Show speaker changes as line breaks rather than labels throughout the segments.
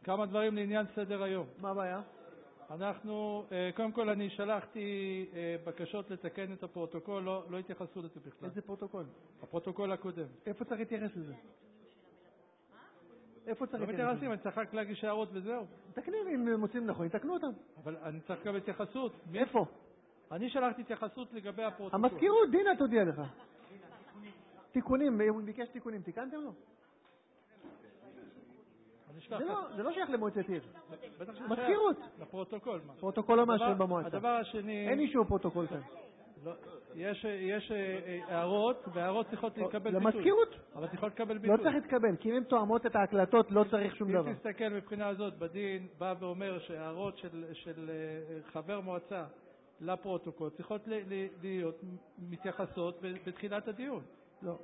כמה דברים לעניין סדר היום.
מה הבעיה?
אנחנו, קודם כל אני שלחתי בקשות לתקן את הפרוטוקול, לא התייחסו לזה בכלל.
איזה פרוטוקול?
הפרוטוקול הקודם.
איפה צריך להתייחס לזה? איפה צריך
לא מתייחסים, אני צריך רק להגיש הערות וזהו.
תקנים אם מוצאים נכון, תקנו אותם.
אבל אני צריך גם התייחסות.
איפה?
אני שלחתי התייחסות לגבי הפרוטוקול.
המזכירות, דינה תודיע לך. תיקונים, הוא ביקש תיקונים, תיקנתם לו? זה לא שייך למועצת עיר. מזכירות.
לפרוטוקול.
פרוטוקול לא מאשרים במועצה.
הדבר השני...
אין אישור פרוטוקול כאן.
יש הערות, והערות צריכות לקבל ביטוי.
למזכירות.
אבל צריכות לקבל ביטוי.
לא צריך להתקבל, כי אם הן תואמות את ההקלטות לא צריך שום דבר.
אם תסתכל מבחינה הזאת, בדין בא ואומר שהערות של חבר מועצה לפרוטוקול צריכות להיות מתייחסות בתחילת הדיון.
לא.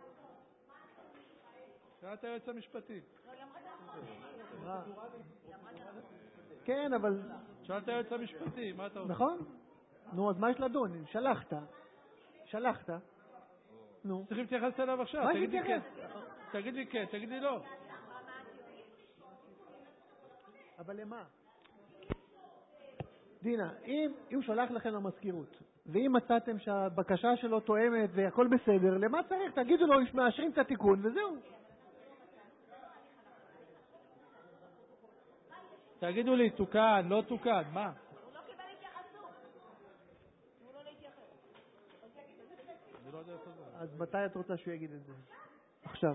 שאלת היועץ המשפטי.
כן, אבל...
שאלת היועץ המשפטי, מה אתה רוצה?
נכון. נו, אז מה יש לדון? שלחת. נו.
צריכים להתייחס אליו עכשיו.
מה להתייחס?
תגיד לי כן, תגיד לי לא.
אבל למה? דינה, אם הוא שולח לכם למזכירות, ואם מצאתם שהבקשה שלו תואמת והכל בסדר, למה צריך? תגידו לו, מאשרים את התיקון וזהו.
תגידו לי, תוקן, לא תוקן, מה?
הוא לא קיבל התייחסות. הוא לא להתייחס.
אני לא יודע איפה זה.
אז מתי את רוצה שהוא יגיד את זה? עכשיו,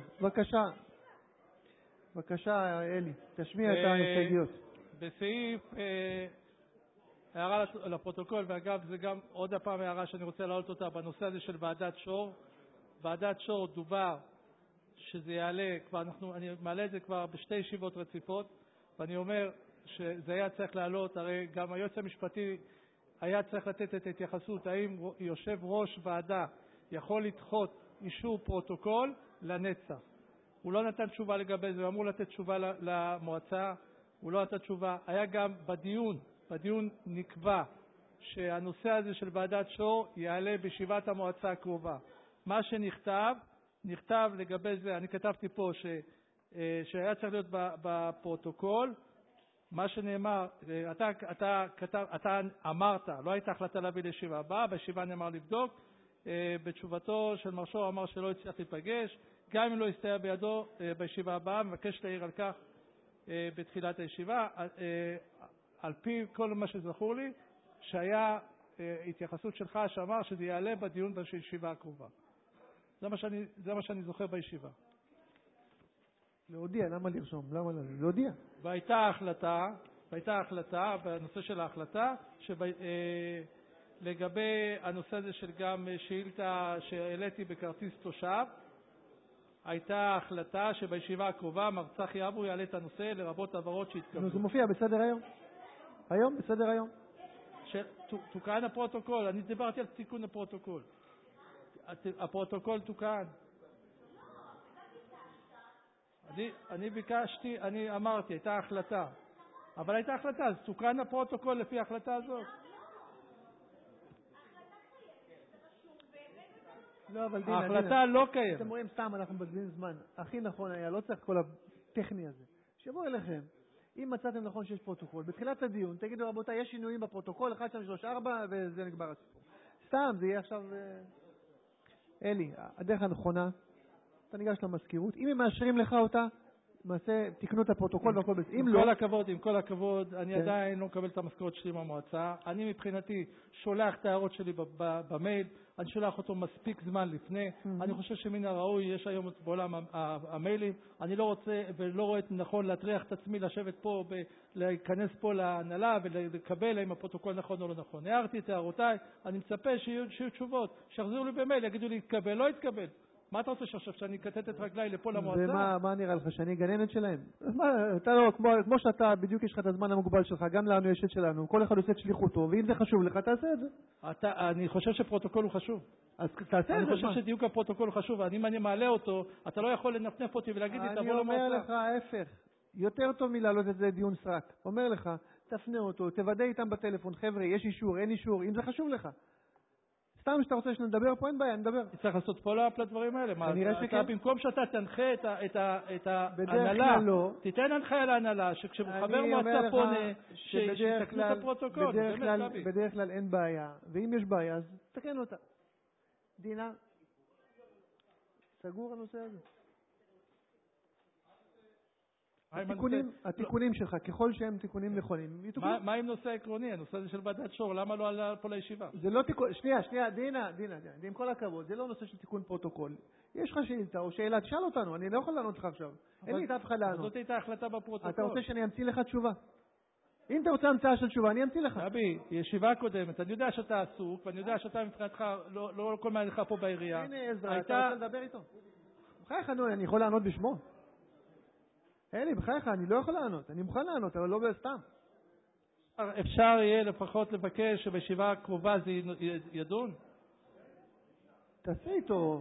בבקשה אלי, תשמיע את ההסתייגויות.
בסעיף, הערה לפרוטוקול, ואגב זה גם עוד הפעם הערה שאני רוצה להעלות אותה בנושא הזה של ועדת שור. ועדת שור דובר שזה יעלה, אני מעלה את זה כבר בשתי ישיבות רציפות, ואני אומר שזה היה צריך לעלות, הרי גם היועץ המשפטי היה צריך לתת את ההתייחסות, האם יושב ראש ועדה יכול לדחות אישור פרוטוקול לנצח. הוא לא נתן תשובה לגבי זה, הוא אמור לתת תשובה למועצה, הוא לא נתן תשובה. היה גם בדיון נקבע שהנושא הזה של ועדת שור יעלה בישיבת המועצה הקרובה. מה נכתב לגבי זה, אני כתבתי פה שהיה צריך להיות בפרוטוקול, מה שנאמר, אתה אמרת, לא הייתה החלטה להביא לישיבה הבאה, בישיבה נאמר לבדוק, בתשובתו של מר שור אמר שלא הצליח להיפגש, גם אם לא הסתייע בידו בישיבה הבאה, מבקש להעיר על כך בתחילת הישיבה, על פי כל מה שזכור לי, שהיה התייחסות שלך שאמר שזה יעלה בדיון בישיבה הקרובה. זה מה שאני זוכר בישיבה.
להודיע, למה לרשום? למה להודיע?
והייתה החלטה, בנושא של ההחלטה, לגבי הנושא הזה של גם שאילתה שהעליתי בכרטיס תושב, הייתה החלטה שבישיבה הקרובה מר צחי אבו יעלה את הנושא לרבות עברות שהתקבלו.
זה מופיע בסדר היום? היום? בסדר היום?
תוקן הפרוטוקול, אני דיברתי על תיקון הפרוטוקול. הפרוטוקול תוקן. אני ביקשתי, אני אמרתי, הייתה החלטה. אבל הייתה החלטה, אז תוקן הפרוטוקול לפי ההחלטה הזאת.
לא, אבל דינה,
ההחלטה לא קיימת.
אתם רואים סתם, אנחנו מבזבזים זמן. הכי נכון היה, לא צריך כל הטכני הזה. שיבוא אליכם, אם מצאתם נכון שיש פרוטוקול, בתחילת הדיון, תגידו רבותיי, יש שינויים בפרוטוקול, 1, 2, 3, 4, וזה נגמר הסיפור. סתם, זה יהיה עכשיו... אלי, הדרך הנכונה, אתה ניגש למזכירות, אם הם מאשרים לך אותה, מעשה, תקנו את הפרוטוקול והכל בסדר.
עם כל הכבוד, אני עדיין לא מקבל את המשכורת שלי מהמועצה. אני מבחינתי שולח את ההערות שלי במייל, אני שולח אותו מספיק זמן לפני. אני חושב שמן הראוי, יש היום בעולם המיילים, אני לא רוצה ולא רואה נכון להטריח את עצמי לשבת פה, להיכנס פה להנהלה ולקבל אם הפרוטוקול נכון או לא נכון. הערתי את הערותיי, אני מצפה שיהיו תשובות, שיחזירו לי במייל, יגידו לי התקבל, לא התקבל. מה אתה רוצה שעכשיו שאני אקטט את רגליי לפה למועצה?
ומה נראה לך, שאני גננת שלהם? אתה לא, כמו שאתה, בדיוק יש לך את הזמן המוגבל שלך, גם לנו יש את שלנו, כל אחד עושה את שליחותו, ואם זה חשוב לך, תעשה את זה.
אני חושב שפרוטוקול הוא חשוב.
אז תעשה את זה.
אני חושב שדיוק הפרוטוקול הוא חשוב, אם אני מעלה אותו, אתה לא יכול לנפנף אותי ולהגיד לי, תבוא למועצה.
אני אומר לך, ההפך, יותר טוב מלהעלות את זה דיון סרק. אומר לך, תפנה אותו, תוודא איתם בטלפון, חבר'ה, יש אישור, אין אישור, אם זה חשוב לך. סתם שאתה רוצה שנדבר פה, אין בעיה, נדבר.
צריך לעשות פולו-אפ לדברים האלה.
כנראה שכן.
במקום שאתה תנחה את ההנהלה, תיתן הנחיה להנהלה, שכשחבר מועצה פונה, שיתקנו את הפרוטוקול.
בדרך כלל אין בעיה, ואם יש בעיה, אז תקן אותה. דינה, סגור הנושא הזה. התיקונים שלך, ככל שהם תיקונים נכונים, יתוקנו.
מה עם נושא עקרוני? הנושא הזה של ועדת שור, למה לא עלה פה לישיבה?
זה לא תיקון, שנייה, דינה, עם כל הכבוד, זה לא נושא של תיקון פרוטוקול. יש לך שאילתה או שאלה, תשאל אותנו, אני לא יכול לענות לך עכשיו. אין לי את אף אחד לענות.
זאת הייתה החלטה בפרוטוקול.
אתה רוצה שאני אמציא לך תשובה? אם אתה רוצה המצאה של תשובה, אני אמציא לך.
רבי, ישיבה קודמת, אני יודע שאתה עסוק, ואני יודע שאתה מבחינתך, לא כל מעניך פה בעירייה.
הנה עזרא, אתה רוצה לדבר איתו? בחייך, אני יכול לענות בשמו? אלי, בחייך, אני לא יכול לענות, אני מוכן לענות, אבל לא בסתם.
אפשר יהיה לפחות לבקש שבישיבה הקרובה זה ידון?
תעשה איתו.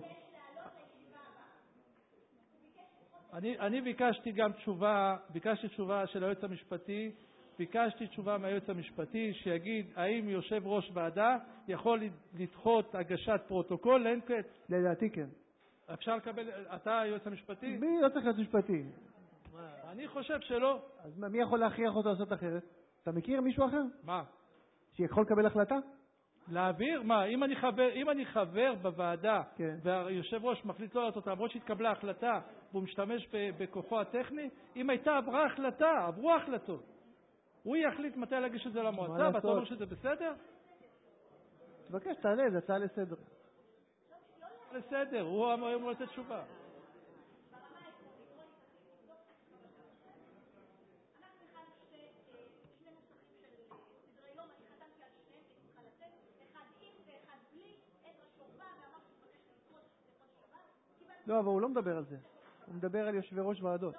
אני ביקשתי גם תשובה, ביקשתי תשובה של היועץ המשפטי, ביקשתי תשובה מהיועץ המשפטי שיגיד האם יושב ראש ועדה יכול לדחות הגשת פרוטוקול לאין קץ.
לדעתי כן.
אפשר לקבל, אתה היועץ המשפטי?
מי לא צריך להיות משפטי?
אני חושב שלא.
אז מי יכול להכריח אותו לעשות אחרת? אתה מכיר מישהו אחר?
מה?
שיכול לקבל החלטה?
להעביר? מה? אם אני חבר בוועדה,
כן.
והיושב ראש מחליט לא לעשות, למרות שהתקבלה החלטה והוא משתמש בכוחו הטכני, אם הייתה עברה החלטה, עברו החלטות. הוא יחליט מתי להגיש את זה למועצה, ואתה אומר שזה בסדר?
תבקש, תעלה, זה הצעה לסדר.
לסדר, הוא אמור לתת תשובה.
לא, אבל הוא לא מדבר על זה. הוא מדבר על יושבי ראש ועדות.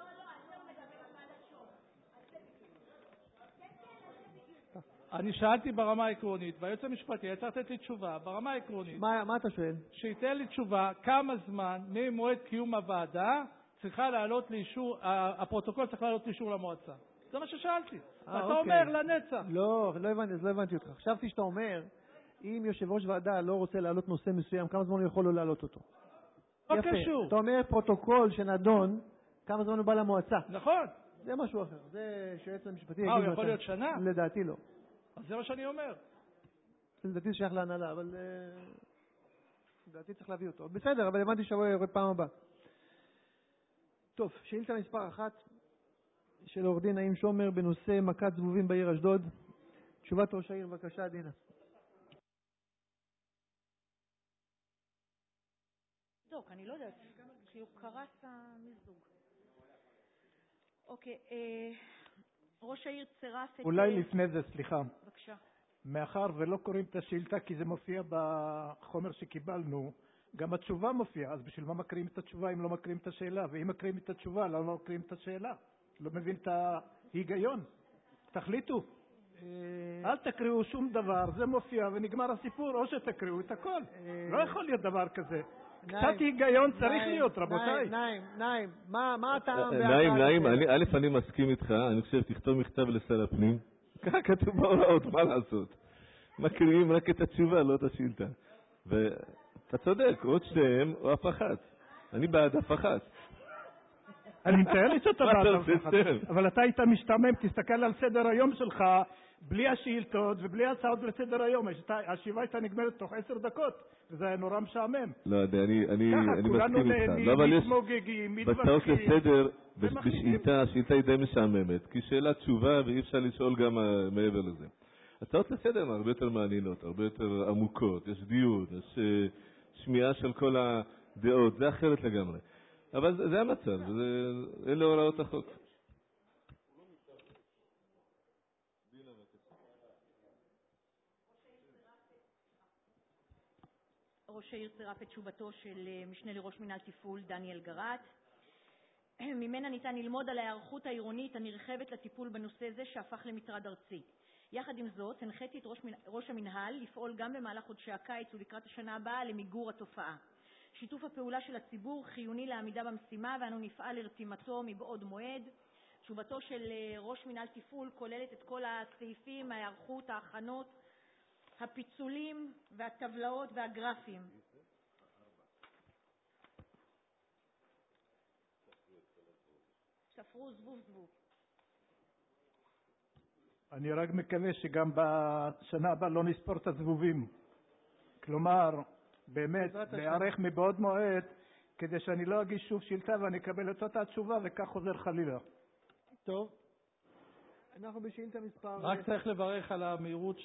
אני שאלתי ברמה העקרונית, והיועץ המשפטי היה צריך לתת לי תשובה ברמה העקרונית.
מה אתה שואל?
שייתן לי תשובה כמה זמן ממועד קיום הוועדה צריכה לעלות לאישור, הפרוטוקול צריך לעלות לאישור למועצה. זה מה ששאלתי. ואתה אומר לנצח.
לא הבנתי אותך. חשבתי שאתה אומר, אם יושב ראש ועדה לא רוצה להעלות נושא מסוים, כמה זמן הוא יכול לא להעלות אותו?
לא קשור.
אתה אומר פרוטוקול שנדון, כמה זמן הוא בא למועצה.
נכון.
זה משהו אחר. זה שהיועץ המשפטי
הוא יכול להיות שנה?
לדעתי לא.
אז זה מה שאני אומר.
לדעתי זה שייך להנהלה, אבל לדעתי צריך להביא אותו. בסדר, אבל הבנתי שבוע יורד פעם הבאה. טוב, שאילתה מספר 1 של עורך דין נעים שומר בנושא מכת זבובים בעיר אשדוד. תשובת ראש העיר, בבקשה, דינה.
דוק, אני לא יודעת, כי הוא קרס המזוג. אוקיי, ראש העיר צירף את...
אולי לפני זה, סליחה.
בבקשה.
מאחר ולא קוראים את השאילתה כי זה מופיע בחומר שקיבלנו, גם התשובה מופיעה, אז בשביל מה מקריאים את התשובה אם לא מקריאים את השאלה? ואם מקריאים את התשובה, לא מקריאים את השאלה? לא מבין את ההיגיון. תחליטו. אל תקריאו שום דבר, זה מופיע ונגמר הסיפור, או שתקריאו את הכל. לא יכול להיות דבר כזה. קצת היגיון צריך להיות, רבותיי.
נעים, מה אתה...
נעים, א', אני מסכים איתך, אני חושב, תכתוב מכתב לשר הפנים, ככה כתוב בהוראות, מה לעשות? מקריאים רק את התשובה, לא את השאילתה. ואתה צודק, עוד שניהם או אף אחת. אני בעד אף אחת.
אני מתאר לי שאתה בעד אף אחת, אבל אתה היית משתמם, תסתכל על סדר היום שלך, בלי השאילתות ובלי הצעות לסדר היום. השיבה הייתה נגמרת תוך 10 דקות, וזה היה נורא משעמם.
לא יודע, אני מסכים איתך.
כולנו מתמוגגים, מתווכחים.
בהצעות לסדר, בשאילתה, השאילתה היא די משעממת, כי שאלה תשובה ואי אפשר לשאול גם מעבר לזה. הצעות לסדר הן הרבה יותר מעניינות, הרבה יותר עמוקות, יש דיון, יש שמיעה של כל הדעות, זה אחרת לגמרי. אבל זה המצב, אלה הוראות החוק.
ראש העיר צירף את תשובתו של משנה לראש מינהל תפעול דניאל גרט. ממנה ניתן ללמוד על ההיערכות העירונית הנרחבת לטיפול בנושא זה שהפך למטרד ארצי. יחד עם זאת, הנחיתי את ראש המינהל לפעול גם במהלך חודשי הקיץ ולקראת השנה הבאה למיגור התופעה. שיתוף הפעולה של הציבור חיוני לעמידה במשימה, ואנו נפעל לרתימתו מבעוד מועד. תשובתו של ראש מינהל תפעול כוללת את כל הסעיפים, ההיערכות, ההכנות, הפיצולים והטבלאות והגרפים. ספרו זבוב.
אני רק מקווה שגם בשנה הבאה לא נספור את הזבובים. כלומר, באמת, להיערך מבעוד מועד, כדי שאני לא אגיש שוב שאילתה ואני אקבל את אותה התשובה וכך חוזר חלילה.
טוב. אנחנו בשאילתה מספר...
רק צריך לברך על המהירות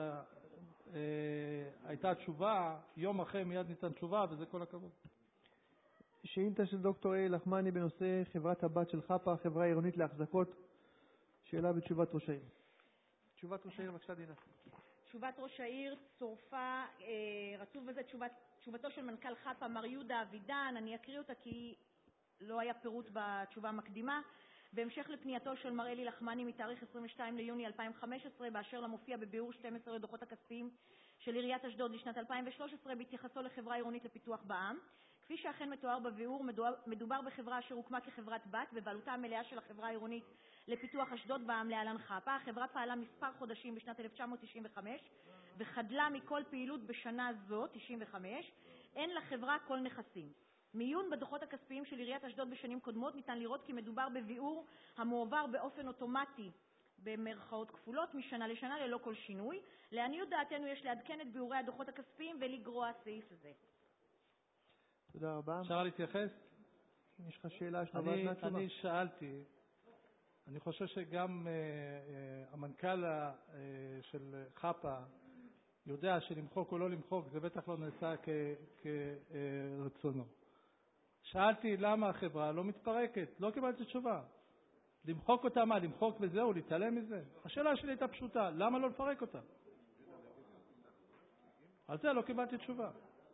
שהייתה תשובה, יום אחרי מיד ניתן תשובה, וזה כל הכבוד.
שאילתה של דוקטור אלי לחמני בנושא חברת הבת של חפה, חברה עירונית להחזקות. שאלה בתשובת ראש העיר. תשובת ראש העיר, בבקשה דינה.
תשובת ראש העיר צורפה, רצוף בזה תשובתו של מנכ"ל חפה, מר יהודה אבידן. אני אקריא אותה כי לא היה פירוט בתשובה המקדימה. בהמשך לפנייתו של מר אלי לחמני מתאריך 22 ליוני 2015 באשר למופיע בביאור 12 לדוחות הכספיים של עיריית אשדוד לשנת 2013 בהתייחסו לחברה עירונית לפיתוח בע"מ. כפי שאכן מתואר בביאור, מדובר בחברה אשר הוקמה כחברת בת בבעלותה המלאה של החברה העירונית לפיתוח אשדוד בע"מ להלן חפה. החברה פעלה מספר חודשים בשנת 1995 וחדלה מכל פעילות בשנה זו, 95. אין לחברה כל נכסים. מעיון בדוחות הכספיים של עיריית אשדוד בשנים קודמות ניתן לראות כי מדובר בביאור המועבר באופן אוטומטי במרכאות כפולות משנה לשנה ללא כל שינוי. לעניות דעתנו יש לעדכן את ביאורי הדוחות הכספיים ולגרוע הסעיף הזה.
תודה רבה.
אפשר להתייחס?
יש לך שאלה?
אני שאלתי, אני חושב שגם המנכ"ל של חפה יודע שלמחוק או לא למחוק זה בטח לא נעשה כרצונו. שאלתי למה החברה לא מתפרקת, לא קיבלתי תשובה. למחוק אותה מה? למחוק וזהו, להתעלם מזה? השאלה שלי הייתה פשוטה, למה לא לפרק אותה? על זה לא קיבלתי תשובה.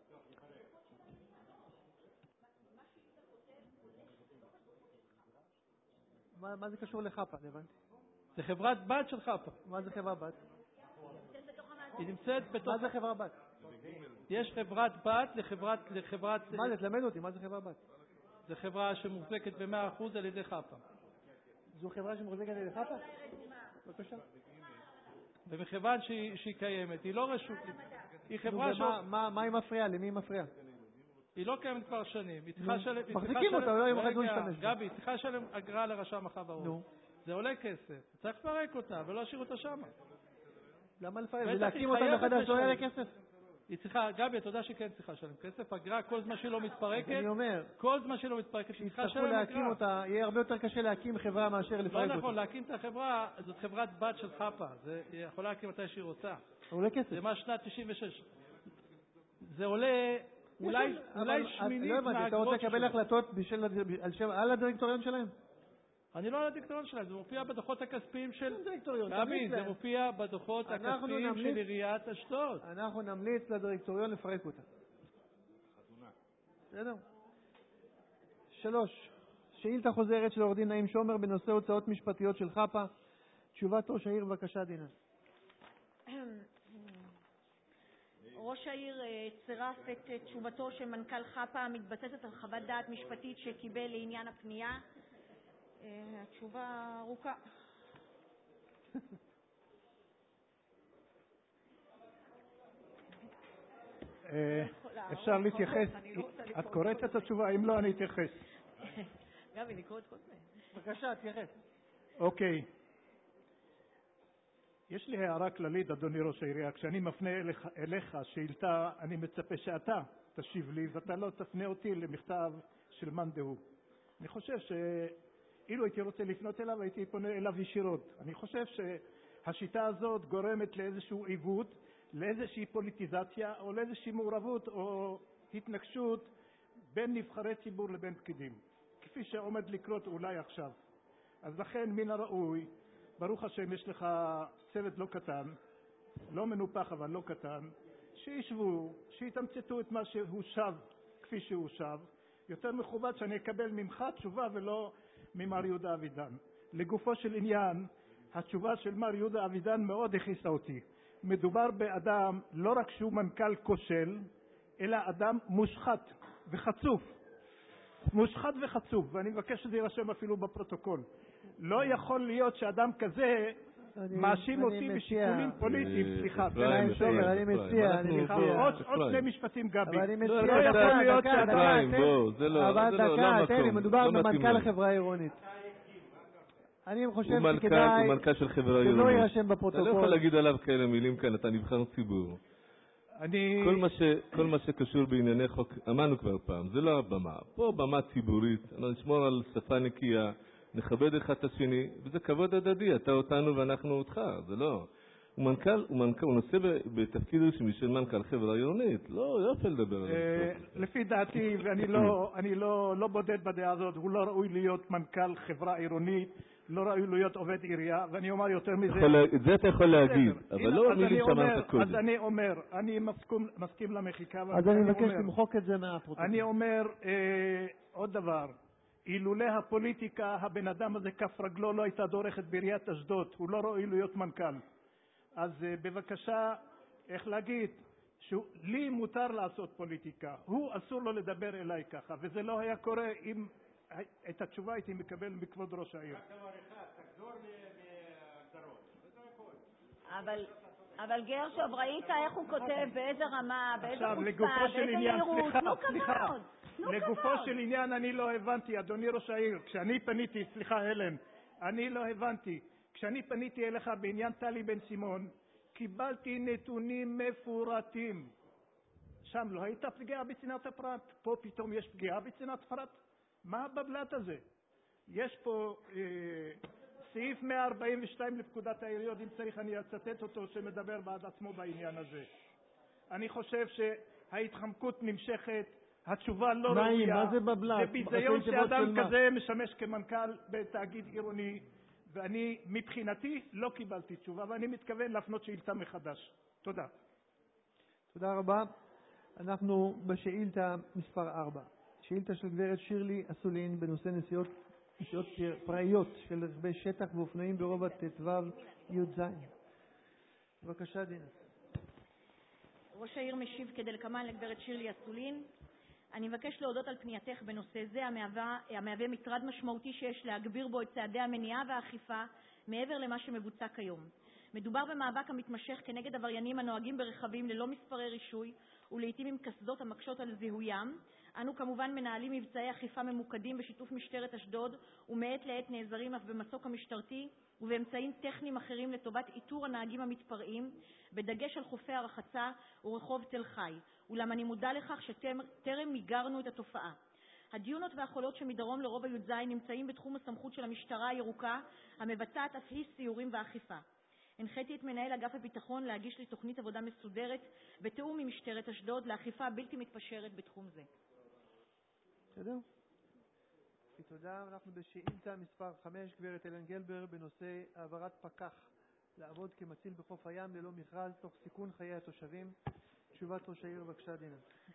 מה זה קשור לחפה? הבנתי.
זה חברת בת של חפה.
מה זה חברה בת?
היא נמצאת בתוך...
מה זה חברה בת?
יש חברת בת לחברת...
מה זה? תלמד אותי, מה זה חברה בת?
זה חברה שמוחזקת ב-100% על ידי חפה.
זו חברה שמוחזקת על ידי חפה? בבקשה.
ומכיוון שהיא קיימת, היא לא רשות, היא חברה ש...
מה היא מפריעה? למי היא מפריעה?
היא לא קיימת כבר שנים. היא צריכה לשלם...
מחזיקים אותה, לא יום אחד לא להשתמש.
גבי, היא צריכה לשלם אגרה לרשם החברות. זה עולה כסף. צריך לפרק אותה ולא להשאיר אותה שם.
למה לפרק? ולהקים אותה מחדש לא יעלה כסף?
היא צריכה, גבי, אתה יודע שהיא כן צריכה לשלם כסף, אגרה כל זמן שהיא לא מתפרקת,
אני אומר,
כל זמן שהיא לא מתפרקת, היא צריכה לשלם אגרה.
להקים אותה, יהיה הרבה יותר קשה להקים חברה מאשר לפרק אותה.
לא נכון, להקים את החברה, זאת חברת בת של חפה, היא יכולה להקים מתי שהיא רוצה.
עולה כסף.
זה מה שנת 96. זה עולה אולי שמינית מהאגרות.
אתה רוצה לקבל החלטות על הדירקטוריון שלהם?
אני לא על הדירקטוריון שלהם, זה מופיע בדוחות הכספיים של...
גבי,
זה מופיע בדוחות הכספיים של עיריית אשדוד.
אנחנו נמליץ לדירקטוריון לפרק אותה. בסדר? 3. שאילתה חוזרת של עורך דין נעים שומר בנושא הוצאות משפטיות של חפה. תשובת ראש העיר, בבקשה דינה.
ראש העיר צירף את תשובתו של מנכ"ל חפה המתבססת על חוות דעת משפטית שקיבל לעניין הפנייה. התשובה ארוכה.
אפשר להתייחס? את קוראת את התשובה? אם לא, אני אתייחס.
גבי, לקרוא את כל זה.
בבקשה, תייחס.
אוקיי. יש לי הערה כללית, אדוני ראש העירייה. כשאני מפנה אליך שאילתה, אני מצפה שאתה תשיב לי, ואתה לא תפנה אותי למכתב של מאן דהוא. אני חושב שאילו הייתי רוצה לפנות אליו, הייתי פונה אליו ישירות. אני חושב שהשיטה הזאת גורמת לאיזשהו עיוות, לאיזושהי פוליטיזציה, או לאיזושהי מעורבות או התנגשות בין נבחרי ציבור לבין פקידים, כפי שעומד לקרות אולי עכשיו. אז לכן מן הראוי, ברוך השם יש לך צוות לא קטן, לא מנופח אבל לא קטן, שישבו, שיתמצתו את מה שהוא שב כפי שהוא שב. יותר מכובד שאני אקבל ממך תשובה ולא ממר יהודה אבידן. לגופו של עניין, התשובה של מר יהודה אבידן מאוד הכיסה אותי. מדובר באדם לא רק שהוא מנכ"ל כושל, אלא אדם מושחת וחצוף. מושחת וחצוף, ואני מבקש שזה יירשם אפילו בפרוטוקול. לא יכול להיות שאדם כזה מאשים אותי בשיקולים פוליטיים. סליחה,
אני מציע,
עוד שני משפטים גבי.
אבל אני מציע, דקה, מדובר במנכ"ל החברה העירונית. אני חושב שכדאי שלא יירשם בפרוטוקול.
אתה לא יכול להגיד עליו כאלה מילים כאן, אתה נבחר ציבור. כל מה שקשור בענייני חוק, אמרנו כבר פעם, זה לא הבמה. פה במה ציבורית, נשמור על שפה נקייה, נכבד אחד את השני, וזה כבוד הדדי, אתה אותנו ואנחנו אותך, זה לא. הוא נושא בתפקיד רשמי של מנכ"ל חברה עירונית, לא יפה לדבר עליו.
לפי דעתי, ואני לא בודד בדעה הזאת, הוא לא ראוי להיות מנכ"ל חברה עירונית, לא ראוי להיות עובד עירייה, ואני אומר יותר מזה.
את זה אתה יכול להגיד, אבל לא מילים שאמרת קודם.
אז אני אומר, אני מסכים למחיקה.
אז אני מבקש למחוק את זה מהפרוטוקול.
אני אומר עוד דבר, אילולא הפוליטיקה, הבן אדם הזה כף רגלו לא הייתה דורכת בעיריית אשדוד, הוא לא ראוי להיות מנכ"ל. אז בבקשה, איך להגיד, לי מותר לעשות פוליטיקה, הוא אסור לו לדבר אליי ככה, וזה לא היה קורה אם את התשובה הייתי מקבל מכבוד ראש העיר.
אבל גרשוב, ראית איך הוא כותב, באיזה רמה, באיזה חוצפה, באיזה מהירות, תנו כבוד.
לגופו של עניין אני לא הבנתי, אדוני ראש העיר, כשאני פניתי, סליחה הלן, אני לא הבנתי, כשאני פניתי אליך בעניין טלי בן סימון, קיבלתי נתונים מפורטים. שם לא הייתה פגיעה בצנעת הפרט, פה פתאום יש פגיעה בצנעת הפרט. מה הבבלת הזה? יש פה סעיף 142 לפקודת העיריות, אם צריך אני אצטט אותו, שמדבר בעד עצמו בעניין הזה. אני חושב שההתחמקות נמשכת, התשובה לא ראויה.
מה זה בבלת?
זה ביזיון שאדם כזה משמש כמנכ"ל בתאגיד עירוני, ואני מבחינתי לא קיבלתי תשובה, ואני מתכוון להפנות שאילתה מחדש. תודה.
תודה רבה. אנחנו בשאילתה מספר 4. שאילתה של גברת שירלי אסולין בנושא נסיעות פראיות של רכבי שטח ואופנועים ברובע ט"ו י"ז. בבקשה דינה.
ראש העיר משיב כדלקמן לגברת שירלי אסולין. אני מבקש להודות על פנייתך בנושא זה המהווה מטרד משמעותי שיש להגביר בו את צעדי המניעה והאכיפה מעבר למה שמבוצע כיום. מדובר במאבק המתמשך כנגד עבריינים הנוהגים ברכבים ללא מספרי רישוי ולעיתים עם קסדות המקשות על זיהוים. אנו כמובן מנהלים מבצעי אכיפה ממוקדים בשיתוף משטרת אשדוד ומעת לעת נעזרים אף במסוק המשטרתי ובאמצעים טכניים אחרים לטובת איתור הנהגים המתפרעים, בדגש על חופי הרחצה ורחוב תל חי, אולם אני מודע לכך שטרם מיגרנו את התופעה. הדיונות והחולות שמדרום לרובע י"ז נמצאים בתחום הסמכות של המשטרה הירוקה, המבצעת אף היא סיורים ואכיפה. הנחיתי את מנהל אגף הביטחון להגיש לי תוכנית עבודה מסודרת בתיאום עם משטרת אשדוד לאכיפה בלתי מתפשרת בתחום זה.
בסדר? תודה. אנחנו בשאילתה מספר 5, גברת אלן גלבר, בנושא העברת פקח לעבוד כמציל בחוף הים ללא מכרז תוך סיכון חיי התושבים. תשובת ראש העיר, בבקשה דינה.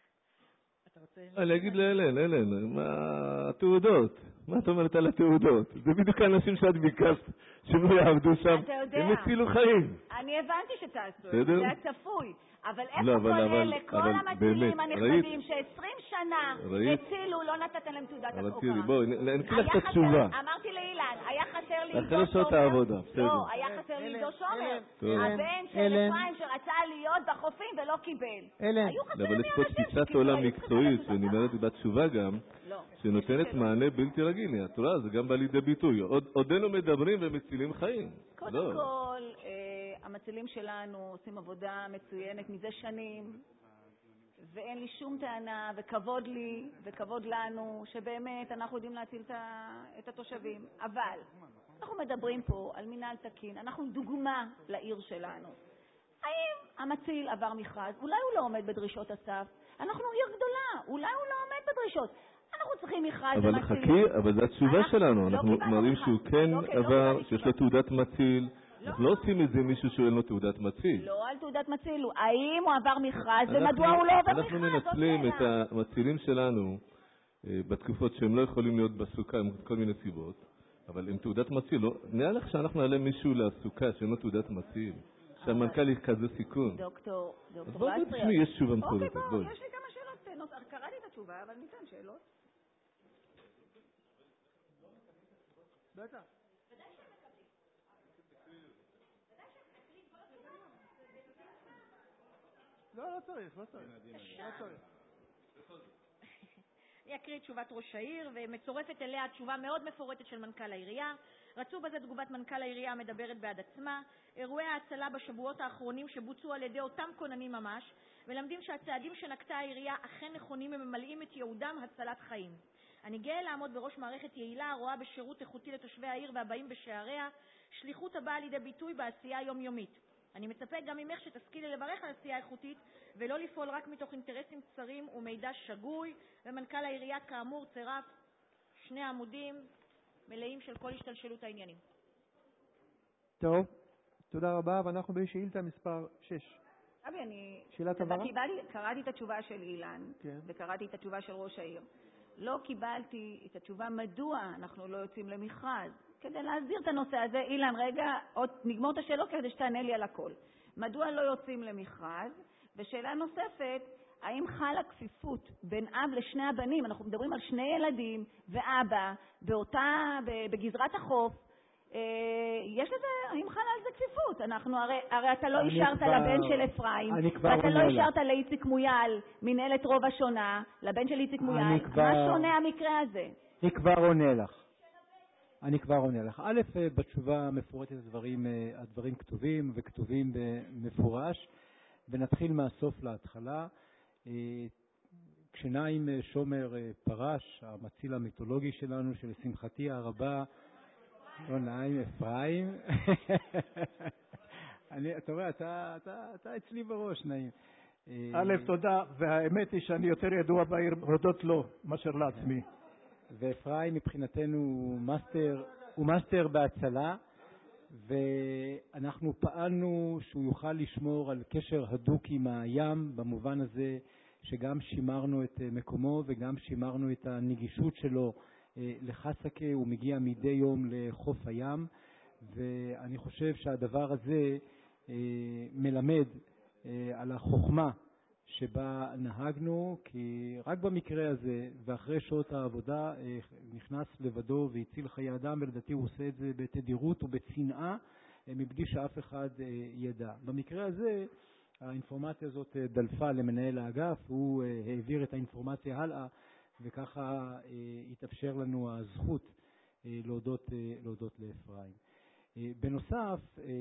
אני אגיד לאלן, מה התעודות? מה את אומרת על התעודות? זה בדיוק האנשים שאת ביקשת שהם יעבדו שם, הם הצילו חיים.
אני הבנתי שתעשו, זה הצפוי, אבל איפה כל אלה, כל המצילים הנכבדים ש20 שנה הצילו, לא נתתם להם תעודת
אבל
הוקרה.
תראי, בואי, נקריא לך את התשובה.
אמרתי לאילן, היה חסר לי
אחרי שעות העבודה, בסדר.
לא, היה חסר לי עידו שומר, הבן של אפרים שרצה להיות בחופים ולא קיבל.
אבל יש פה תפיסת עולם מקצועית, שנמרת בתשובה גם, שנותנת מענה בלתי רגיל. את רואה, זה גם בא לידי ביטוי. עודנו מדברים ומצילים חיים.
קודם כל, המצילים שלנו עושים עבודה מצוינת מזה שנים, ואין לי שום טענה, וכבוד לי וכבוד לנו, שבאמת אנחנו יודעים להציל את התושבים. אבל אנחנו מדברים פה על מינהל תקין, אנחנו דוגמה לעיר שלנו. האם המציל עבר מכרז? אולי הוא לא עומד בדרישות הסף? אנחנו עיר גדולה, אולי הוא לא עומד בדרישות. אנחנו צריכים מכרז
אבל
למצילים.
חכי, אבל זו התשובה שלנו. אנחנו מראים שהוא כן עבר, שיש לו תעודת מציל. אנחנו לא עושים את זה מישהו שאין לו תעודת מציל.
לא על תעודת מציל, האם הוא עבר מכרז ומדוע הוא לא עובר מכרז?
אנחנו מנצלים את המצילים שלנו בתקופות שהם לא יכולים להיות בסוכה עם כל מיני סיבות, אבל עם תעודת מציל, נראה לך שאנחנו נעלה מישהו לסוכה שאין לו תעודת מציל, שהמנכ"ל היא כזה סיכון.
דוקטור
אז בואי תשמעי, יש תשובה מפורטת.
אוקיי, בואו, יש לי כמה שאלות, קראתי את התשובה, אבל ניתן שאלות.
בטח. לא צריך.
אני אקריא את תשובת ראש העיר, ומצורפת אליה תשובה מאוד מפורטת של מנכ"ל העירייה. רצו בזה תגובת מנכ"ל העירייה המדברת בעד עצמה. אירועי ההצלה בשבועות האחרונים שבוצעו על ידי אותם כוננים ממש, ולמדים שהצעדים שנקטה העירייה אכן נכונים וממלאים את ייעודם הצלת חיים. אני גאה לעמוד בראש מערכת יעילה הרואה בשירות איכותי לתושבי העיר והבאים בשעריה, שליחות הבאה לידי ביטוי בעשייה יומיומית. אני מצפה גם ממך שתשכילי לברך על עשייה איכותית ולא לפעול רק מתוך אינטרסים צרים ומידע שגוי. ומנכ"ל העירייה כאמור צירף 2 עמודים מלאים של כל השתלשלות העניינים.
טוב, תודה רבה. ואנחנו בשאילתה מספר 6.
אבי, אני
שאלת הבהרה?
קראתי את התשובה של אילן,
כן.
וקראתי את התשובה של ראש העיר. לא קיבלתי את התשובה מדוע אנחנו לא יוצאים למכרז. כדי להסביר את הנושא הזה, אילן, רגע, עוד נגמור את השאלות כדי שתענה לי על הכל. מדוע לא יוצאים למכרז? ושאלה נוספת, האם חלה כפיפות בין אב לשני הבנים? אנחנו מדברים על 2 ילדים ואבא בגזרת החוף. יש לזה, האם חלה על זה כפיפות? הרי אתה לא אישרת לבן של אפרים, ואתה לא אישרת לאיציק מויאל, מנהלת רוב השונה, לבן של איציק מויאל. מה שונה המקרה הזה?
אני כבר עונה לך. א', בתשובה מפורטת הדברים כתובים וכתובים במפורש, ונתחיל מהסוף להתחלה. כשנעים שומר פרש, המציל המיתולוגי שלנו, שלשמחתי הרבה, לא נעים, אפרים. אתה רואה, אתה אצלי בראש, נעים.
א', תודה, והאמת היא שאני יותר ידוע בעיר הודות לו, מאשר לעצמי.
ואפרים מבחינתנו הוא מאסטר בהצלה, ואנחנו פעלנו שהוא יוכל לשמור על קשר הדוק עם הים, במובן הזה שגם שימרנו את מקומו וגם שימרנו את הנגישות שלו לחסקה. הוא מגיע מדי יום לחוף הים, ואני חושב שהדבר הזה מלמד על החוכמה שבה נהגנו, כי רק במקרה הזה ואחרי שעות העבודה נכנס לבדו והציל חיי אדם, ולדעתי הוא עושה את זה בתדירות ובצנעה מבלי שאף אחד ידע. במקרה הזה האינפורמציה הזאת דלפה למנהל האגף, הוא העביר את האינפורמציה הלאה, וככה התאפשר לנו הזכות להודות לאפרים. בנוסף,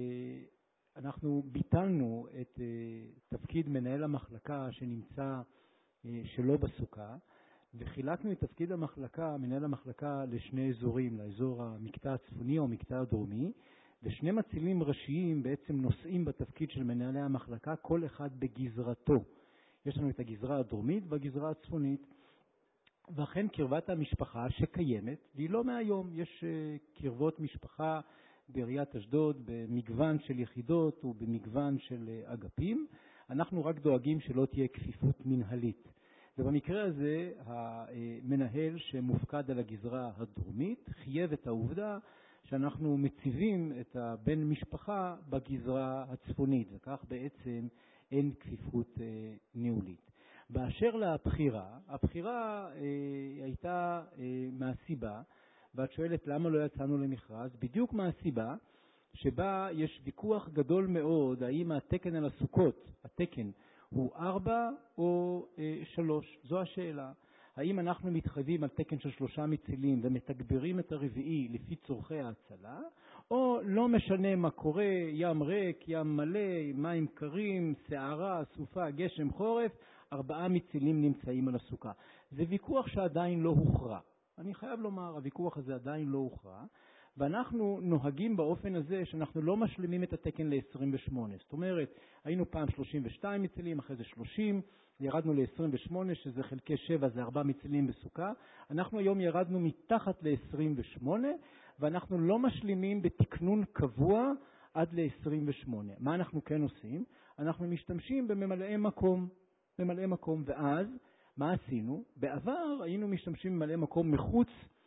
אנחנו ביטלנו את תפקיד מנהל המחלקה שנמצא שלא בסוכה, וחילקנו את תפקיד מנהל המחלקה לשני אזורים, לאזור המקטע הצפוני או המקטע הדרומי, ושני מצילים ראשיים בעצם נושאים בתפקיד של מנהלי המחלקה, כל אחד בגזרתו. יש לנו את הגזרה הדרומית והגזרה הצפונית, ואכן קרבת המשפחה שקיימת, והיא לא מהיום. יש קרבות משפחה בעיריית אשדוד במגוון של יחידות ובמגוון של אגפים. אנחנו רק דואגים שלא תהיה כפיפות מנהלית. ובמקרה הזה המנהל שמופקד על הגזרה הדרומית חייב את העובדה שאנחנו מציבים את הבן משפחה בגזרה הצפונית, וכך בעצם אין כפיפות ניהולית. באשר לבחירה, הבחירה הייתה מהסיבה, ואת שואלת למה לא יצאנו למכרז, בדיוק מהסיבה שבה יש ויכוח גדול מאוד האם התקן על הסוכות, התקן הוא 4 או 3, זו השאלה. האם אנחנו מתחייבים על תקן של 3 מצילים ומתגברים את הרביעי לפי צורכי ההצלה, או לא משנה מה קורה, ים ריק, ים מלא, מים קרים, שערה, סופה, גשם, חורף, 4 מצילים נמצאים על הסוכה. זה ויכוח שעדיין לא הוכרע. אני חייב לומר, הוויכוח הזה עדיין לא הוכרע, ואנחנו נוהגים באופן הזה שאנחנו לא משלימים את התקן ל-28. זאת אומרת, היינו פעם 32 מצילים, אחרי זה 30, ירדנו ל-28, שזה חלקי 7, זה 4 מצילים בסוכה. אנחנו היום ירדנו מתחת ל-28, ואנחנו לא משלימים בתקנון קבוע עד ל-28. מה אנחנו כן עושים? אנחנו משתמשים בממלאי מקום, ואז מה עשינו? בעבר היינו משתמשים בממלאי מקום מחוץ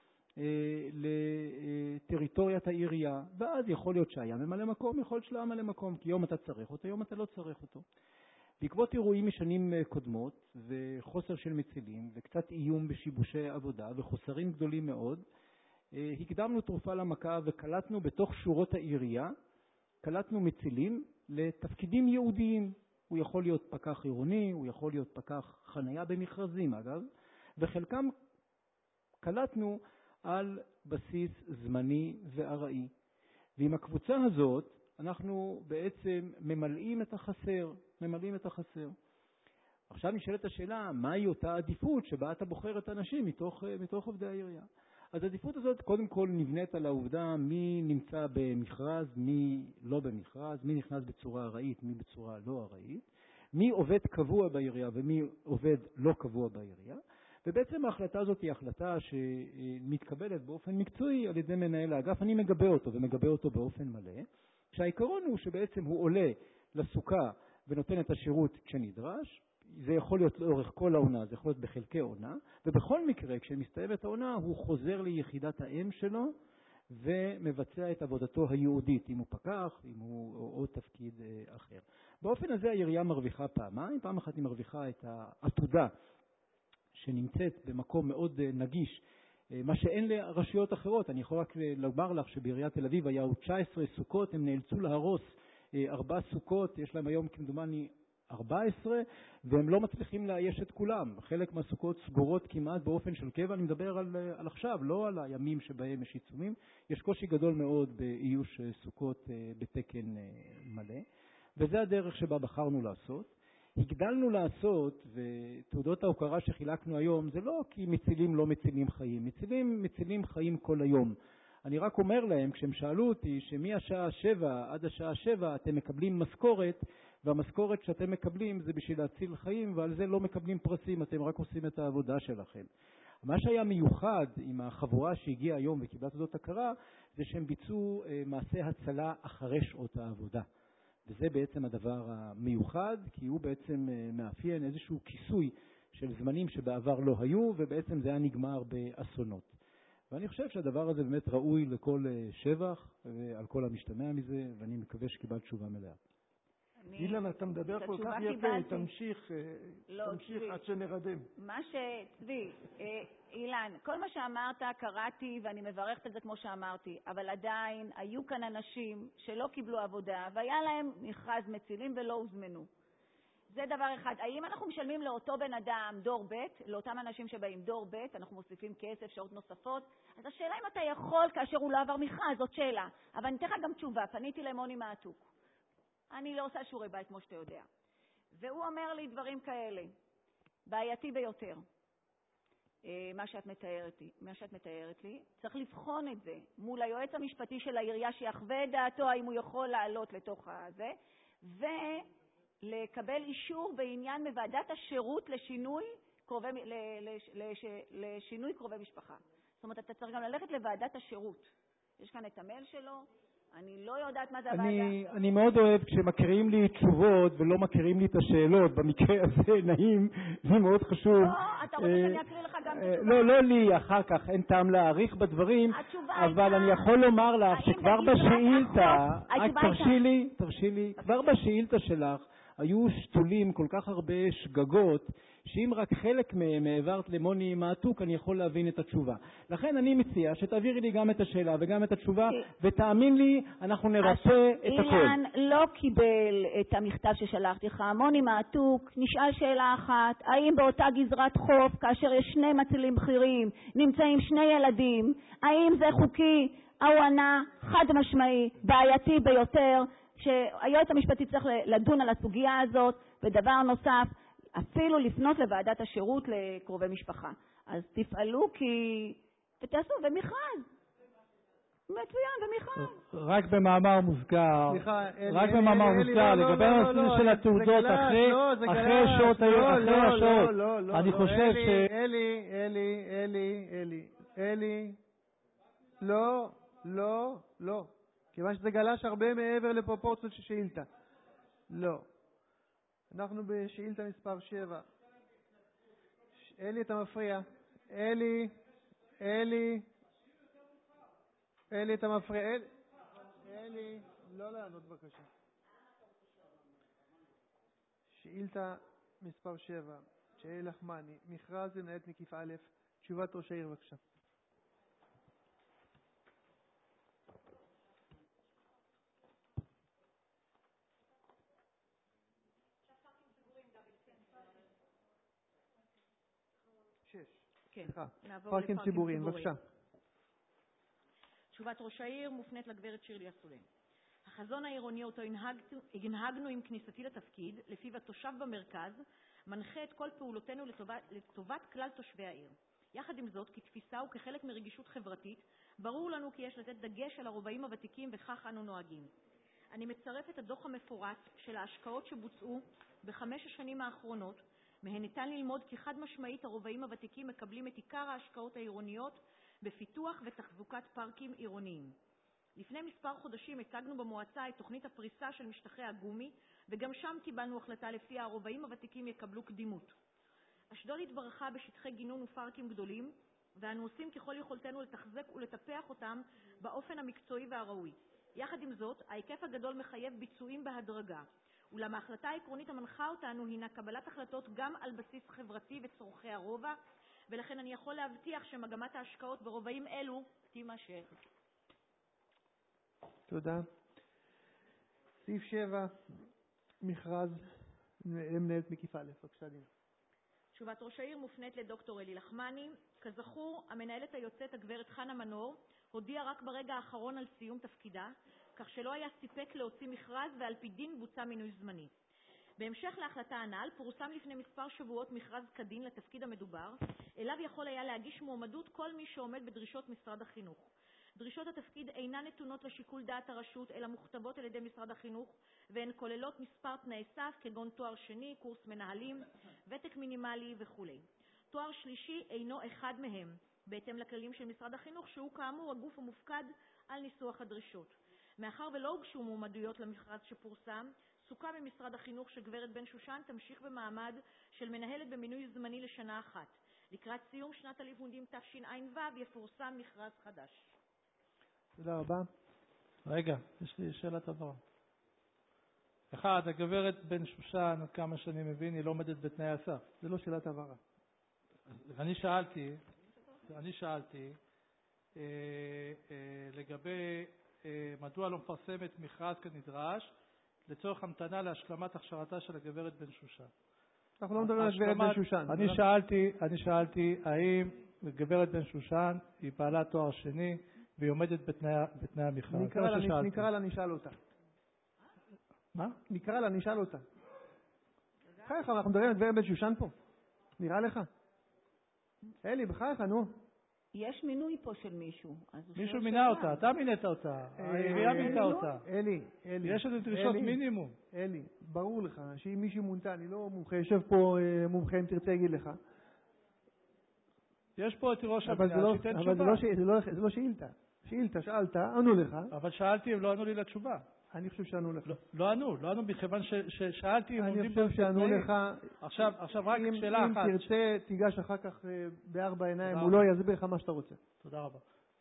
לטריטוריית העירייה, ואז יכול להיות שהיה ממלא מקום, יכול להיות שלא היה ממלא מקום, כי יום אתה צריך אותו, יום אתה לא צריך אותו. בעקבות אירועים משנים קודמות וחוסר של מצילים וקצת איום בשיבושי עבודה וחוסרים גדולים מאוד, הקדמנו תרופה למכה וקלטנו בתוך שורות העירייה, קלטנו מצילים לתפקידים יהודיים. הוא יכול להיות פקח עירוני, הוא יכול להיות פקח חנייה במכרזים אגב, וחלקם קלטנו על בסיס זמני וארעי. ועם הקבוצה הזאת אנחנו בעצם ממלאים את החסר. עכשיו נשאלת השאלה, מהי אותה עדיפות שבה אתה בוחר את האנשים מתוך עובדי העירייה? אז העדיפות הזאת קודם כל נבנית על העובדה מי נמצא במכרז, מי לא במכרז, מי נכנס בצורה ארעית, מי בצורה לא ארעית, מי עובד קבוע בעירייה ומי עובד לא קבוע בעירייה. ובעצם ההחלטה הזאת היא החלטה שמתקבלת באופן מקצועי על ידי מנהל האגף. אני מגבה אותו ומגבה אותו באופן מלא. שהעיקרון הוא שבעצם הוא עולה לסוכה ונותן את השירות כשנדרש. זה יכול להיות לאורך כל העונה, זה יכול להיות בחלקי עונה, ובכל מקרה כשמסתיימת העונה הוא חוזר ליחידת האם שלו ומבצע את עבודתו הייעודית, אם הוא פקח, אם הוא או תפקיד אחר. באופן הזה העירייה מרוויחה פעמיים. פעם אחת היא מרוויחה את העתודה שנמצאת במקום מאוד נגיש, מה שאין לרשויות אחרות. אני יכול רק לומר לך שבעיריית תל אביב היו 19 סוכות, הם נאלצו להרוס 4 סוכות, יש להם היום כמדומני 14, והם לא מצליחים לאייש את כולם. חלק מהסוכות סגורות כמעט באופן של קבע. אני מדבר על עכשיו, לא על הימים שבהם יש עיצומים. יש קושי גדול מאוד באיוש סוכות בתקן מלא, וזה הדרך שבה בחרנו לעשות. הגדלנו לעשות, ותעודות ההוקרה שחילקנו היום זה לא כי מצילים לא מצילים חיים, מצילים חיים כל היום. אני רק אומר להם, כשהם שאלו אותי שמהשעה 7 עד השעה 7 אתם מקבלים משכורת, והמשכורת שאתם מקבלים זה בשביל להציל חיים, ועל זה לא מקבלים פרסים, אתם רק עושים את העבודה שלכם. מה שהיה מיוחד עם החבורה שהגיעה היום וקיבלה תעודות הכרה, זה שהם ביצעו מעשה הצלה אחרי שעות העבודה. וזה בעצם הדבר המיוחד, כי הוא בעצם מאפיין איזשהו כיסוי של זמנים שבעבר לא היו, ובעצם זה היה נגמר באסונות. ואני חושב שהדבר הזה באמת ראוי לכל שבח על כל המשתמע מזה, ואני מקווה שקיבל תשובה מלאה.
אילן, אתה מדבר כל כך יפה, תמשיך עד שנרדם.
צבי, אילן, כל מה שאמרת קראתי ואני מברכת על זה כמו שאמרתי, אבל עדיין היו כאן אנשים שלא קיבלו עבודה והיה להם מכרז מצילים ולא הוזמנו. זה דבר אחד. האם אנחנו משלמים לאותו בן אדם דור ב', לאותם אנשים שבאים דור ב', אנחנו מוסיפים כסף, שעות נוספות? אז השאלה אם אתה יכול כאשר הוא לא עבר מכרז, זאת שאלה. אבל אני אתן לך גם תשובה. פניתי למוני מעתוק. אני לא עושה שיעורי בית כמו שאתה יודע. והוא אומר לי דברים כאלה, בעייתי ביותר. מה שאת מתארת לי, צריך לבחון את זה מול היועץ המשפטי של העירייה שיחווה את דעתו האם הוא יכול לעלות לתוך הזה, ולקבל אישור בעניין מוועדת השירות לשינוי קרובי משפחה. זאת אומרת, אתה צריך גם ללכת לוועדת השירות. יש כאן את המייל שלו, אני לא יודעת מה זה הוועדה.
אני מאוד אוהב כשמקריאים לי תשובות ולא מקריאים לי את השאלות. במקרה הזה נעים, זה מאוד חשוב.
לא, אתה רוצה שאני אקריא לך גם את התשובה?
לא לי, אחר כך אין טעם להאריך בדברים, אבל אני יכול לומר לך שכבר בשאילתה, תרשי לי, כבר בשאילתה שלך, היו שתולים כל כך הרבה שגגות, שאם רק חלק מהם העברת למוני מעתוק, אני יכול להבין את התשובה. לכן אני מציע שתעבירי לי גם את השאלה וגם את התשובה, ותאמין לי, אנחנו נרצה את הכל.
אילן לא קיבל את המכתב ששלחתי לך. מוני מעתוק נשאל שאלה אחת, האם באותה גזרת חוף, כאשר יש 2 מצילים בכירים, נמצאים 2 ילדים, האם זה חוקי? הוא ענה חד משמעי, בעייתי ביותר, שהיועץ המשפטי צריך לדון על הסוגיה הזאת, ודבר נוסף, אפילו לפנות לוועדת השירות לקרובי משפחה. אז תפעלו ותעשו במכרז. מצוין, במכרז.
רק במאמר מוזכר, לגבי הנושא של התעודות אחרי שעות השעות. אני חושב
אלי, לא. כיוון שזה גלש הרבה מעבר לפרופורציות של שאילתה. לא. אנחנו בשאילתה מספר 7. אלי, אתה מפריע. אלי, אתה מפריע. אלי, לא לענות בבקשה. שאילתה מספר 7. שאלי לחמני, מכרז לנהלת מקיף א', תשובת ראש העיר בבקשה.
כן,
סליחה.
נעבור
פארקים ציבוריים, בבקשה.
תשובת ראש העיר מופנית לגברת שירלי אסולין. החזון העירוני אותו הנהגנו עם כניסתי לתפקיד, לפיו התושב במרכז מנחה את כל פעולותינו לטובת כלל תושבי העיר. יחד עם זאת, כתפיסה וכחלק מרגישות חברתית, ברור לנו כי יש לתת דגש על הרובעים הוותיקים וכך אנו נוהגים. אני מצרף את הדוח המפורט של ההשקעות שבוצעו ב5 השנים האחרונות, מהן ניתן ללמוד כי חד משמעית הרובעים הוותיקים מקבלים את עיקר ההשקעות העירוניות בפיתוח ותחזוקת פארקים עירוניים. לפני מספר חודשים הצגנו במועצה את תוכנית הפריסה של משטחי הגומי, וגם שם קיבלנו החלטה לפיה הרובעים הוותיקים יקבלו קדימות. אשדוד התברכה בשטחי גינון ופארקים גדולים, ואנו עושים ככל יכולתנו לתחזק ולטפח אותם באופן המקצועי והראוי. יחד עם זאת, ההיקף הגדול מחייב ביצועים בהדרגה, אולם ההחלטה העקרונית המנחה אותנו הינה קבלת החלטות גם על בסיס חברתי וצורכי הרובע, ולכן אני יכול להבטיח שמגמת ההשקעות ברובעים אלו תימשך.
תודה. סעיף 7, מכרז למנהלת מקיף א', בבקשה דינה.
תשובת ראש העיר מופנית לדוקטור אלי לחמני. כזכור, המנהלת היוצאת הגברת חנה מנור הודיעה רק ברגע האחרון על סיום תפקידה, כך שלא היה סיפק להוציא מכרז ועל פי דין בוצע מינוי זמני. בהמשך להחלטה הנ"ל פורסם לפני מספר שבועות מכרז כדין לתפקיד המדובר, אליו יכול היה להגיש מועמדות כל מי שעומד בדרישות משרד החינוך. דרישות התפקיד אינן נתונות לשיקול דעת הרשות, אלא מוכתבות על ידי משרד החינוך, והן כוללות מספר תנאי סף כגון תואר שני, קורס מנהלים, ותק מינימלי וכו'. תואר שלישי אינו אחד מהם, בהתאם לכללים של משרד החינוך, שהוא כאמור הגוף המופקד על ניסוח הדרישות. מאחר ולא הוגשו מועמדויות למכרז שפורסם, סוכם במשרד החינוך שגברת בן שושן תמשיך במעמד של מנהלת במינוי זמני לשנה אחת. לקראת סיום שנת הלימודים תשע"ו יפורסם מכרז חדש.
תודה רבה.
רגע, יש לי שאלת הבהרה. אחד, הגברת בן שושן, עד כמה שאני מבין, היא לא עומדת בתנאי הסף.
זה לא שאלת הבהרה.
אני שאלתי לגבי מדוע לא מפרסמת מכרז כנדרש לצורך המתנה להשלמת הכשרתה של הגברת בן שושן.
אנחנו לא מדברים על גברת בן שושן.
אני שאלתי האם גברת בן שושן היא בעלת תואר שני והיא עומדת בתנאי המכרז.
נקרא לה, נשאל אותה.
מה?
נקרא לה, נשאל אותה. בחייך, אנחנו מדברים על גברת בן שושן פה. נראה לך? אלי, בחייך, נו.
יש מינוי פה של מישהו.
מישהו מינה אותה, אתה מינית אותה, העירייה מינתה אותה.
אלי.
יש איזה דרישות מינימום.
אלי, ברור לך שאם מישהו מונתה, אני לא מומחה, יושב פה מומחה אם תרצה להגיד לך.
יש פה את ראש המדינה שתן תשובה.
אבל זה לא שאילתה. שאילתה, שאלת, ענו לך.
אבל שאלתי, הם לא ענו לי לתשובה.
אני חושב שענו לך.
לא ענו מכיוון ששאלתי אם עומדים
אני חושב שענו לך.
עכשיו רק שאלה אחת.
אם תרצה, תיגש אחר כך בארבע עיניים, הוא לא יסביר לך מה שאתה רוצה.
תודה רבה.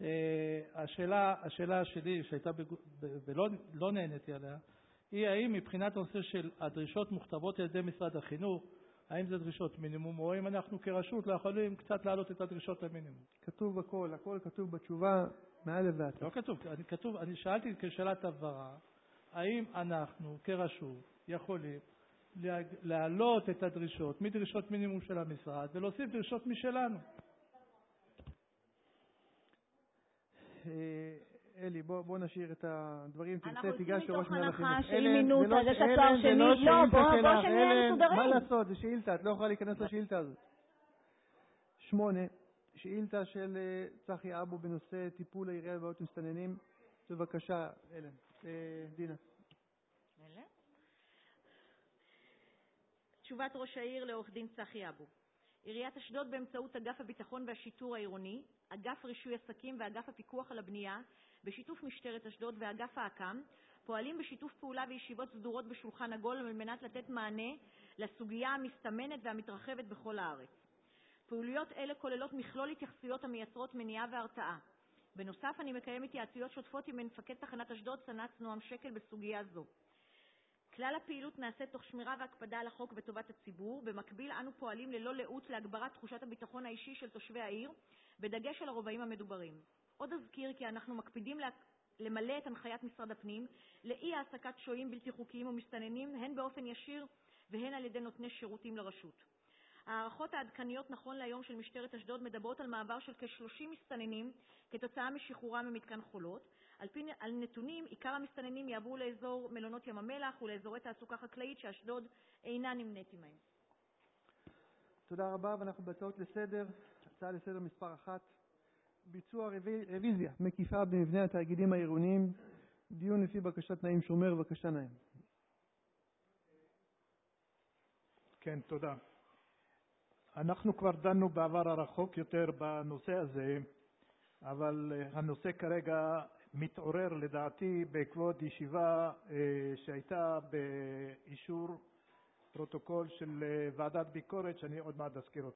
השאלה שלי, שהייתה ולא נהניתי עליה, היא האם מבחינת הנושא של הדרישות מוכתבות על ידי משרד החינוך, האם זה דרישות מינימום, או אם אנחנו כרשות לא יכולים קצת להעלות את הדרישות המינימום?
כתוב הכל כתוב בתשובה, מא' ועד.
לא כתוב, אני שאלתי כשאלת הבהרה, האם אנחנו כרשות יכולים להעלות את הדרישות מדרישות מינימום של המשרד ולהוסיף דרישות משלנו?
אלי, בוא נשאיר את הדברים, תרצה, תיגש לראש מנהל החינוך.
אנחנו יוצאים מתוך הנחה שהיא מינו אותה, זה שהתואר שני, לא, בוא שנהיה מסודרים.
מה לעשות, זה שאילתה, את לא יכולה להיכנס לשאילתה הזאת. 8, שאילתה של צחי אבו בנושא טיפול העירייה בבעיות מסתננים. בבקשה, דינה.
תשובת ראש העיר לעורך דין צחי אבו. עיריית אשדוד באמצעות אגף הביטחון והשיטור העירוני, אגף רישוי עסקים ואגף הפיקוח על הבנייה, בשיתוף משטרת אשדוד ואגף האק"ם, פועלים בשיתוף פעולה וישיבות סדורות בשולחן עגול על מנת לתת מענה לסוגיה המסתמנת והמתרחבת בכל הארץ. פעילויות אלה כוללות מכלול התייחסויות המייצרות מניעה והרתעה. בנוסף, אני מקיים התייעצויות שוטפות עם מפקד תחנת אשדוד סנ"צ נועם שקל בסוגיה זו. כלל הפעילות נעשית תוך שמירה והקפדה על החוק וטובת הציבור. במקביל אנו פועלים ללא לאות להגברת תחושת הביטחון האישי של תושבי העיר, בדגש על הרובעים המדוברים. עוד אזכיר כי אנחנו מקפידים למלא את הנחיית משרד הפנים לאי העסקת שוהים בלתי חוקיים ומסתננים, הן באופן ישיר והן על ידי נותני שירותים לרשות. הערכות העדכניות נכון להיום של משטרת אשדוד מדברות על מעבר של כ-30 מסתננים כתוצאה משחרורם ממתקן חולות. על נתונים, עיקר המסתננים יעברו לאזור מלונות ים המלח ולאזורי תעסוקה חקלאית שאשדוד אינה נמנית עמהם.
תודה רבה, ואנחנו בהצעות לסדר. הצעה לסדר מספר 1, ביצוע רוויזיה מקיפה במבנה התאגידים העירוניים, דיון לפי בקשת נעים שומר. בבקשה נעים.
כן, תודה. אנחנו כבר דנו בעבר הרחוק יותר בנושא הזה, אבל הנושא כרגע מתעורר לדעתי בעקבות ישיבה שהייתה באישור פרוטוקול של ועדת ביקורת שאני עוד מעט אזכיר אותה.